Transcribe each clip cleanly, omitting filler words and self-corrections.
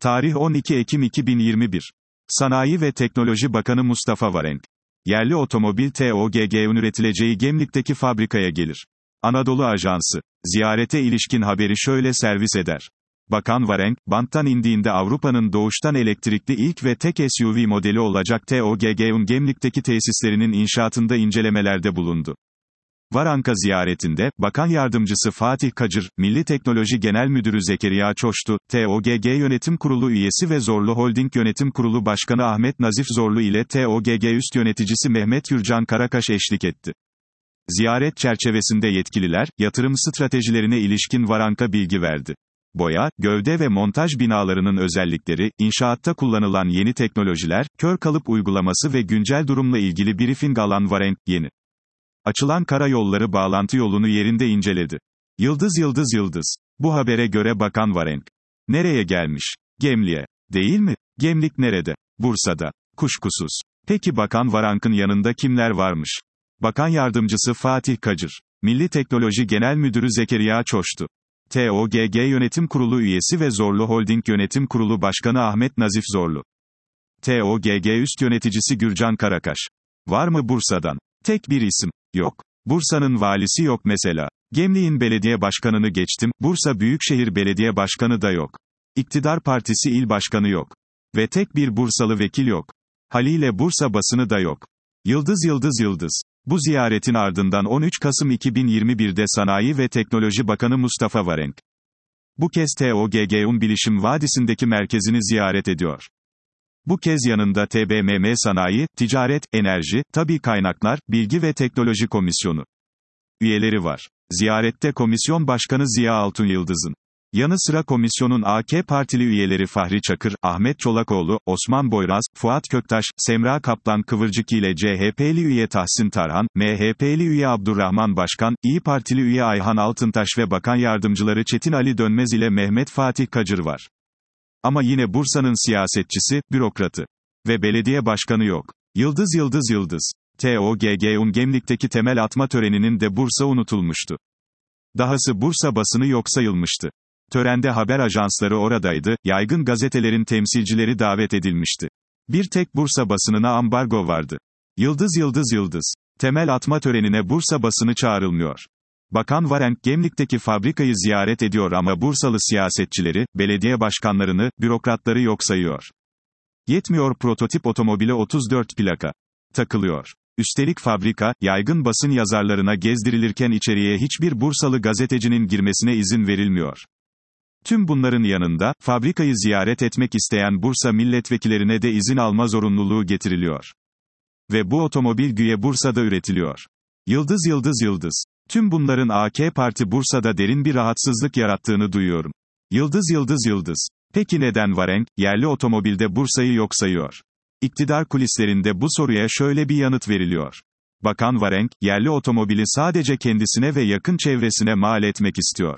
Tarih 12 Ekim 2021. Sanayi ve Teknoloji Bakanı Mustafa Varenk. Yerli otomobil TOGG'un üretileceği Gemlik'teki fabrikaya gelir. Anadolu Ajansı. Ziyarete ilişkin haberi şöyle servis eder. Bakan Varenk, banttan indiğinde Avrupa'nın doğuştan elektrikli ilk ve tek SUV modeli olacak TOGG'un Gemlik'teki tesislerinin inşaatında incelemelerde bulundu. Varank'a ziyaretinde, Bakan Yardımcısı Fatih Kacır, Milli Teknoloji Genel Müdürü Zekeriya Çoştu, TOGG Yönetim Kurulu üyesi ve Zorlu Holding Yönetim Kurulu Başkanı Ahmet Nazif Zorlu ile TOGG Üst Yöneticisi Mehmet Yurcan Karakaş eşlik etti. Ziyaret çerçevesinde yetkililer, yatırım stratejilerine ilişkin Varank'a bilgi verdi. Boya, gövde ve montaj binalarının özellikleri, inşaatta kullanılan yeni teknolojiler, kör kalıp uygulaması ve güncel durumla ilgili briefing alan Varenk, yeni açılan karayolları bağlantı yolunu yerinde inceledi. Yıldız. Bu habere göre Bakan Varenk. Nereye gelmiş? Gemlik'e. Değil mi? Gemlik nerede? Bursa'da. Kuşkusuz. Peki Bakan Varank'ın yanında kimler varmış? Bakan Yardımcısı Fatih Kacır. Milli Teknoloji Genel Müdürü Zekeriya Çoştu. TOGG Yönetim Kurulu üyesi ve Zorlu Holding Yönetim Kurulu Başkanı Ahmet Nazif Zorlu. TOGG Üst Yöneticisi Gürcan Karakaş. Var mı Bursa'dan? Tek bir isim. Yok. Bursa'nın valisi yok mesela. Gemlik'in belediye başkanını geçtim, Bursa Büyükşehir Belediye Başkanı da yok. İktidar Partisi il başkanı yok. Ve tek bir Bursalı vekil yok. Haliyle Bursa basını da yok. Yıldız. Bu ziyaretin ardından 13 Kasım 2021'de Sanayi ve Teknoloji Bakanı Mustafa Varenk. Bu kez TOGG'un Bilişim Vadisi'ndeki merkezini ziyaret ediyor. Bu kez yanında TBMM Sanayi, Ticaret, Enerji, Tabii Kaynaklar, Bilgi ve Teknoloji Komisyonu üyeleri var. Ziyarette Komisyon Başkanı Ziya Altunyıldız'ın yanı sıra komisyonun AK Partili üyeleri Fahri Çakır, Ahmet Çolakoğlu, Osman Boyraz, Fuat Köktaş, Semra Kaplan Kıvırcık ile CHP'li üye Tahsin Tarhan, MHP'li üye Abdurrahman Başkan, İyi Partili üye Ayhan Altıntaş ve Bakan Yardımcıları Çetin Ali Dönmez ile Mehmet Fatih Kacır var. Ama yine Bursa'nın siyasetçisi, bürokratı ve belediye başkanı yok. Yıldız. TOGG'un Gemlik'teki temel atma töreninin de Bursa unutulmuştu. Dahası Bursa basını yok sayılmıştı. Törende haber ajansları oradaydı, yaygın gazetelerin temsilcileri davet edilmişti. Bir tek Bursa basınına ambargo vardı. Yıldız. Temel atma törenine Bursa basını çağrılmıyor. Bakan Varenk Gemlik'teki fabrikayı ziyaret ediyor ama Bursalı siyasetçileri, belediye başkanlarını, bürokratları yok sayıyor. Yetmiyor, prototip otomobile 34 plaka takılıyor. Üstelik fabrika, yaygın basın yazarlarına gezdirilirken içeriye hiçbir Bursalı gazetecinin girmesine izin verilmiyor. Tüm bunların yanında, fabrikayı ziyaret etmek isteyen Bursa milletvekillerine de izin alma zorunluluğu getiriliyor. Ve bu otomobil güya Bursa'da üretiliyor. Yıldız. Tüm bunların AK Parti Bursa'da derin bir rahatsızlık yarattığını duyuyorum. Yıldız. Peki neden Varenk, yerli otomobilde Bursa'yı yok sayıyor? İktidar kulislerinde bu soruya şöyle bir yanıt veriliyor. Bakan Varenk, yerli otomobili sadece kendisine ve yakın çevresine mal etmek istiyor.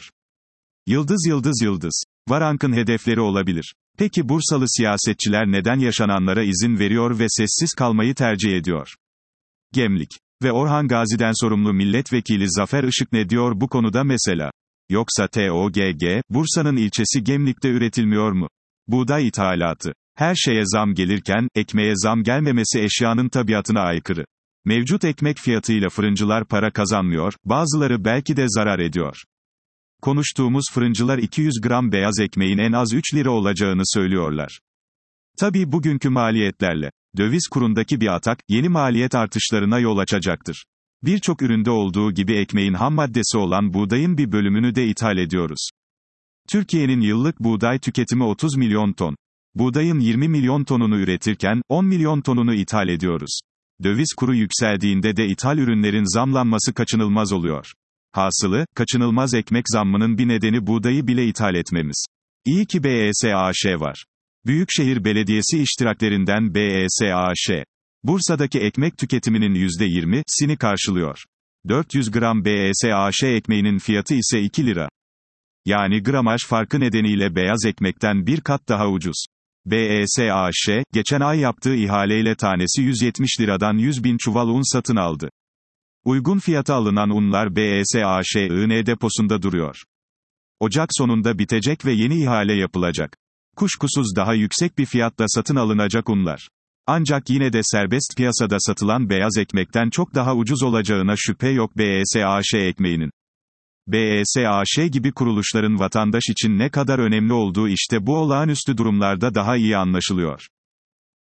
Yıldız. Varank'ın hedefleri olabilir. Peki Bursalı siyasetçiler neden yaşananlara izin veriyor ve sessiz kalmayı tercih ediyor? Gemlik ve Orhan Gazi'den sorumlu milletvekili Zafer Işık ne diyor bu konuda mesela? Yoksa TOGG, Bursa'nın ilçesi Gemlik'te üretilmiyor mu? Buğday ithalatı. Her şeye zam gelirken, ekmeğe zam gelmemesi eşyanın tabiatına aykırı. Mevcut ekmek fiyatıyla fırıncılar para kazanmıyor, bazıları belki de zarar ediyor. Konuştuğumuz fırıncılar 200 gram beyaz ekmeğin en az 3 lira olacağını söylüyorlar. Tabii bugünkü maliyetlerle, döviz kurundaki bir atak, yeni maliyet artışlarına yol açacaktır. Birçok üründe olduğu gibi ekmeğin ham maddesi olan buğdayın bir bölümünü de ithal ediyoruz. Türkiye'nin yıllık buğday tüketimi 30 milyon ton. Buğdayın 20 milyon tonunu üretirken, 10 milyon tonunu ithal ediyoruz. Döviz kuru yükseldiğinde de ithal ürünlerin zamlanması kaçınılmaz oluyor. Kaçınılmaz ekmek zammının bir nedeni buğdayı bile ithal etmemiz. İyi ki BES AŞ var. Büyükşehir Belediyesi iştiraklerinden BES AŞ. Bursa'daki ekmek tüketiminin %20'sini karşılıyor. 400 gram BES AŞ ekmeğinin fiyatı ise 2 lira. Yani gramaj farkı nedeniyle beyaz ekmekten bir kat daha ucuz. BES AŞ, geçen ay yaptığı ihaleyle tanesi 170 liradan 100 bin çuval un satın aldı. Uygun fiyata alınan unlar BES AŞ'ın deposunda duruyor. Ocak sonunda bitecek ve yeni ihale yapılacak. Kuşkusuz daha yüksek bir fiyatla satın alınacak unlar. Ancak yine de serbest piyasada satılan beyaz ekmekten çok daha ucuz olacağına şüphe yok BES-AŞ ekmeğinin. BES-AŞ gibi kuruluşların vatandaş için ne kadar önemli olduğu işte bu olağanüstü durumlarda daha iyi anlaşılıyor.